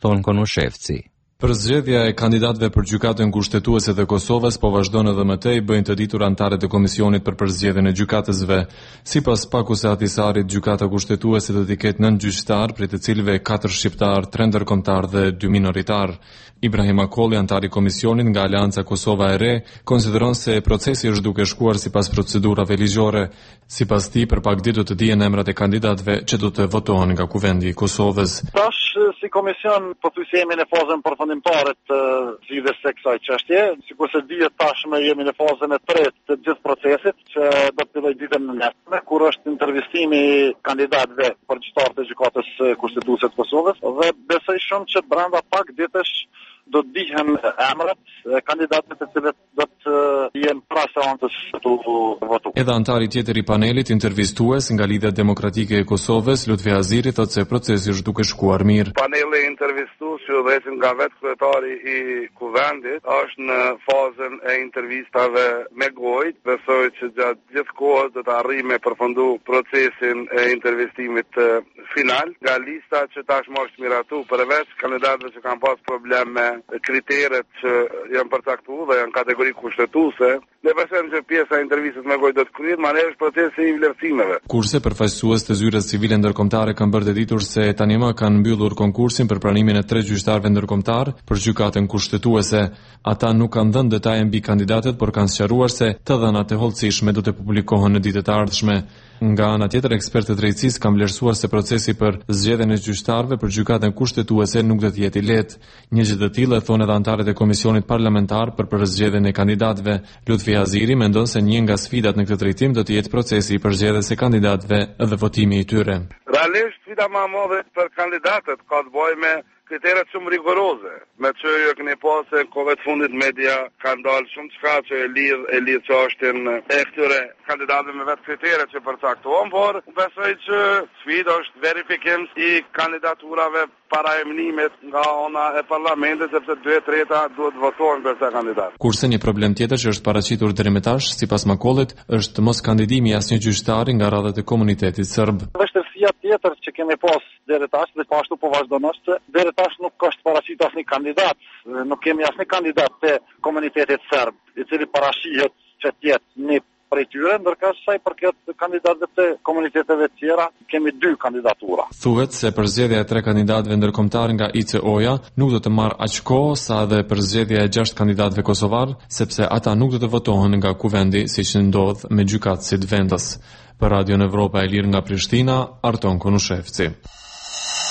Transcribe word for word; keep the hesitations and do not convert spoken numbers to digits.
Arton Konushevci. Përzgjedhja e kandidatëve për gjykatën kushtetuese të Kosovës po vazhdon edhe më tej, bëjnë të ditur anëtarët e Komisionit për përzgjedhjen e gjykatësve. Sipas Pakuse Atisarit, gjykata kushtetuese do të ketë nëntë gjyqtar, prej të cilëve katër shqiptar, tre ndërkombëtar dhe dy minoritar. Ibrahim Akolli, antar i Komisionit nga Aleanca Kosova e Re, konsideron se procesi është duke shkuar sipas procedurave ligjore. Sipas tij, për pak ditë do të dihen emrat e kandidatëve që do të votohen nga Kuvendi i Kosovës. Tash si komision pothuajse jemi në fazën përfundimtare të zgjidhjes së kësaj çështje, sikurse dihet tashmë jemi në fazën e tretë të gjithë procesit, që do të fillojë ditën e nesërme, kur është intervistimi i kandidatëve për gjyqtarët e gjykatës kushtetuese të Kosovës, dhe besoj shumë që brenda pak ditësh do të dihen emrat e kandidatëve të cilët do të jenë pra seancës të votu. Edhe antari tjetër i panelit intervistues nga Lidhja Demokratike e Kosovës, Lutfi Aziri, thotë se procesi është duke shkuar mirë. Paneli intervistues që dhënë nga vetë kryetari i Kuvendit është në fazën e intervistave me gojë. Besoj që gjatë gjithë kohës do të arrijë me përfundu procesin e intervistimit final. Nga lista që tashmë është miratu, përveç kandidatëve që kanë pas probleme me kriteret që janë përcaktuar dhe janë kategori kushtetuese, ne besojmë që pjesa e intervistës me gojë do të kryhet, mandej është procesi i vlerësimeve. Kurse përfaqësues të zyrës civile ndërkombëtare kanë bërë të ditur se tani më kanë mbyllur konkursin për pranimin e tre gjyqtarëve ndërkombëtar për gjykatën kushtetuese. Ata nuk kanë dhënë detaje mbi kandidatët, por kanë sqaruar se të dhënat e hollësishme do të publikohen në ditët e ardhshme. Nga ana tjetër, ekspertët drejtësisë kanë vlerësuar se procesi për zgjedhjen e gjyqtarëve për gjykatën kushtetuese nuk do të jetë i lehtë. Një gjë të tillë e thonë edhe anëtarët e Komisionit Parlamentar për përzgjedhjen e kandidatëve. Lutfi Aziri mendon se një nga sfidat në këtë drejtim do të jetë procesi i përzgjedhjes së kandidatëve dhe votimi i tyre. Realisht sfida më e madhe për kandidatët ka të bëjë me kriteret shumë rigoroze, me që ju e këni po se kove të fundit media ka ndalë shumë çka që e lidh e lidh që është në e këtyre kandidatëve me vetë kriteret që përcaktohen, por besoj që sfida është verifikim i kandidaturave para emënimit nga ona e parlamentit, sepse dy treta duhet votojnë për këta kandidat. Kurse një problem tjetër që është paraqitur deri më tash, sipas Makollit, është mos kandidimi i asnjë gjyqtari nga radhët e komunitetit serb. Vështirësia tjetër që kemi pas deri tash dhe ashtu po vazhdon është deri tash nuk është paraqitur asnjë kandidat, nuk kemi asnjë kandidat te komuniteti serb, i cili parashihet që të jetë një prej tyre, ndërkohë sa i përket kandidatëve të komuniteteve të tjera, kemi dy kandidatura. Thuhet se përzgjedhja e tre kandidatëve ndërkombëtar nga I C O-ja nuk do të marrë aq kohë sa edhe përzgjedhja e gjashtë kandidatëve kosovar, sepse ata nuk do të votohen nga Kuvendi siç ndodh me gjykatësit vendës. Për Radio Evropa e Lirë nga Prishtina, Arton Konushevci.